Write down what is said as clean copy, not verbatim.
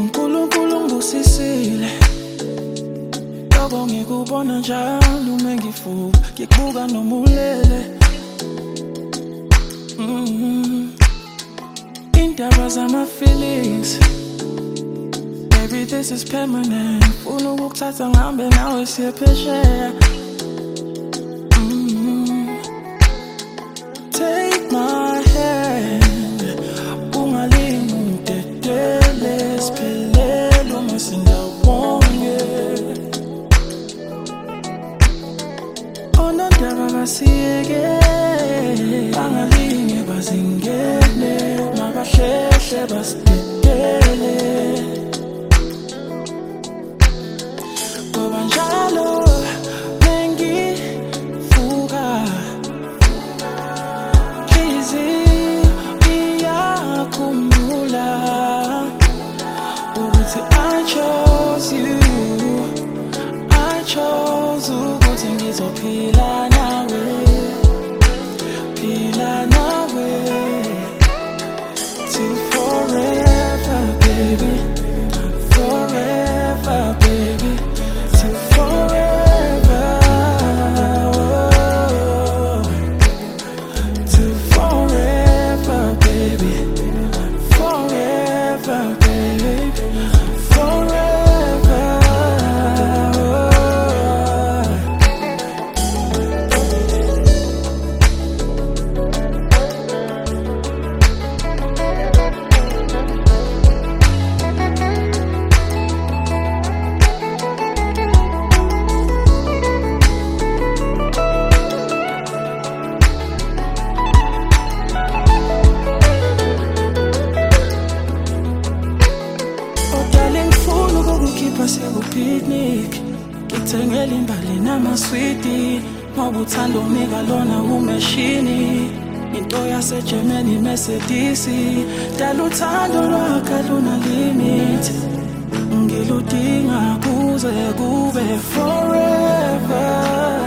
uNkulunkulu ngibusisile Yoko ngikubona njalo uma ngivuka ngikubuka noma ulele Indaba zama feelings Baby this is permanent Ufuna ukukuthatha ngihambe nawe siye phesheya Take my hand Ungalingi ungidedele Siphelele uma sindawonye Onondaba basiyeke Bangalinge bazingene Mabahlehle basidedele Ngoba njalo mengivuka I chose you I chose ukuthi ngizophila nawe Phila nawe Till forever baby Forever baby Till forever Till forever baby Forever baby Picnic Ngithengela imbali namaswiti Mawuthanda unika lona umeshini Into yase Germany Mercedes Dala uthando lwakhe luna limit Ngiludinga kuze kube forever